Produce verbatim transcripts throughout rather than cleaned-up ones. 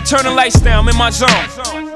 Turn the lights down, I'm in my zone.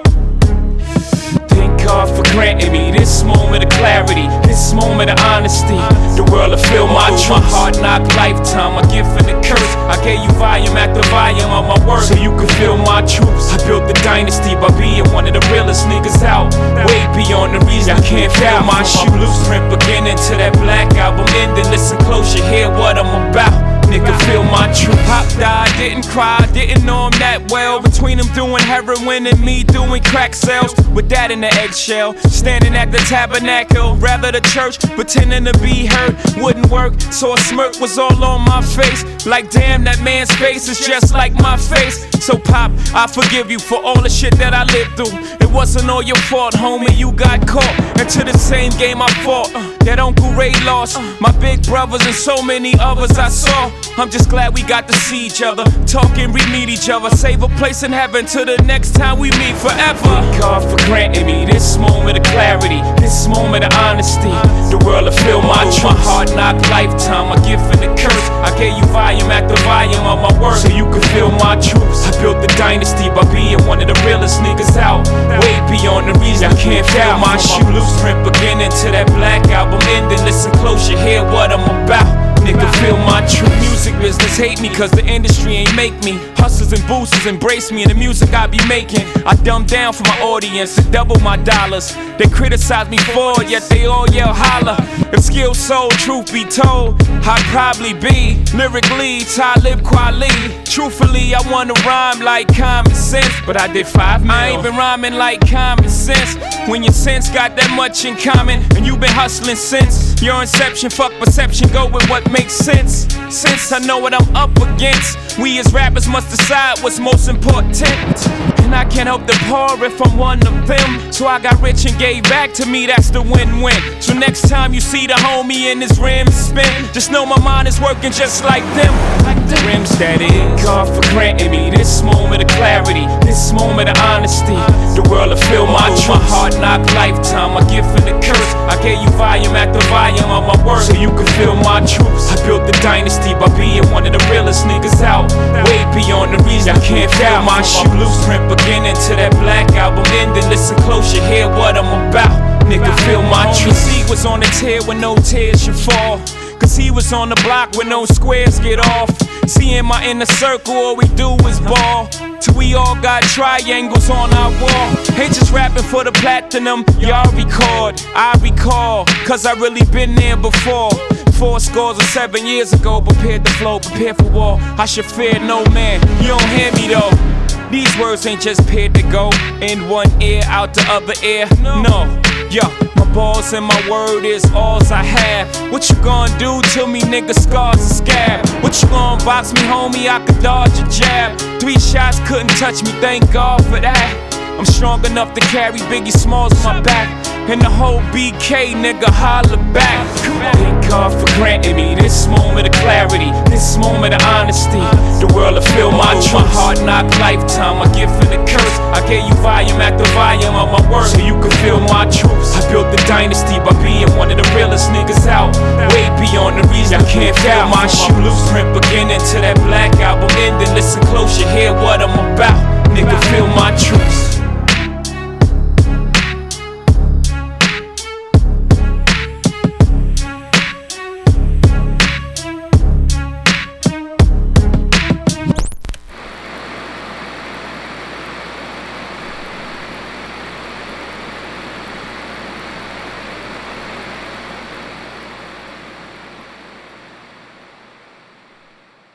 Thank God for granting me this moment of clarity, this moment of honesty. The world will feel my truth. My hard knock lifetime, a gift and a curse. I gave you volume after volume of my work, so you could feel my truths. I built the dynasty by being one of the realest niggas out, way beyond the reason you can't feel my shoe. Blueprint beginning to that Black Album ending. Listen close, you hear what I'm about. Nigga, feel my truth. Pop died, didn't cry, didn't know him that well. Between him doing heroin and me doing crack sales, with that in the eggshell, standing at the tabernacle, rather the church, pretending to be hurt, wouldn't work, so a smirk was all on my face. Like damn, that man's face is just like my face. So Pop, I forgive you for all the shit that I lived through. It wasn't all your fault, homie, you got caught into the same game I fought, uh, that Uncle Ray lost, my big brothers and so many others I saw. I'm just glad we got to see each other, talk and re-meet each other, save a place in heaven till the next time we meet forever. Thank God for granting me this moment of clarity, this moment of honesty. The world will feel my truth. My hard knock lifetime, a gift and a curse. I gave you volume after volume of my work, so you could feel my truths. I built the dynasty by being one of the realest niggas out, way beyond the reason you can't feel my shoe. Blueprint beginning to that Black Album ending. Listen close, you hear what I'm about. Nigga, feel my truth. Music business hate me cause the industry ain't make me. Hustlers and boosters embrace me and the music I be making. I dumb down for my audience and double my dollars. They criticize me for it, yet they all yell holla. If skill sold, truth be told, I'd probably be lyrically Talib Kweli. Truthfully, I wanna rhyme like common sense, but I did five mil. I ain't been rhyming like common sense. When your sense got that much in common, and you been hustling since your inception, fuck perception, go with what makes sense. Since I know what I'm up against, we as rappers must decide what's most important. And I can't help the poor if I'm one of them. So I got rich and gave back to me, that's the win-win. So next time you see the homie in his rims spin, just know my mind is working just like them. Like the rims, that is. God for granting me this moment of clarity, this moment of honesty. The world will feel my truth. My hard knock lifetime, a gift and a curse. I gave you volume after volume of my work, so you could feel my truths. I built the dynasty by being one of the realest niggas out, way beyond the reason you can't feel my shoe. Blueprint beginning to that Black Album ending. Listen close, you hear what I'm about. Nigga, feel my truth. He was on the tear when no tears should fall, cause he was on the block when no squares get off. See, in my inner circle, all we do is ball, till we all got triangles on our wall. Ain't just rapping for the platinum, y'all record, I recall, cause I really been there before. Four scores or seven years ago, prepared to flow, prepared for war. I should fear no man, you don't hear me though. These words ain't just paired to go in one ear, out the other ear, no. Yo, my balls and my word is alls I have. What you gonna do to me, nigga, scars and scab? What you gonna box me, homie, I could dodge a jab. Three shots couldn't touch me, thank God for that. I'm strong enough to carry Biggie Smalls on my back, and the whole B K, nigga, holla back. Thank God for granting me this moment of clarity, this moment of honesty. The world will feel my truth. My hard knock lifetime, a gift and a curse. I gave you volume after volume of my work, so you could feel my truths. I built the dynasty by being one of the realest niggas out, way beyond the reason you can't feel my shoe. Blueprint beginning to that Black Album ending. Listen close, you hear what I'm about. Nigga, feel my truths.